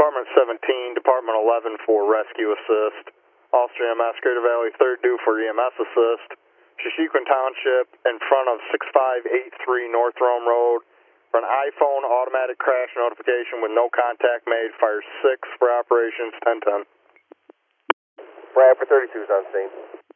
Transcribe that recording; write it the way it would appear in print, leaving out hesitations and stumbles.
Department 17, Department 11 for rescue assist. Austria EMS, Greater Valley 3rd due for EMS assist. Shishikwan Township in front of 6583 North Rome Road for an iPhone automatic crash notification with no contact made. Fire 6 for operations 1010. Brad for 32 is on scene.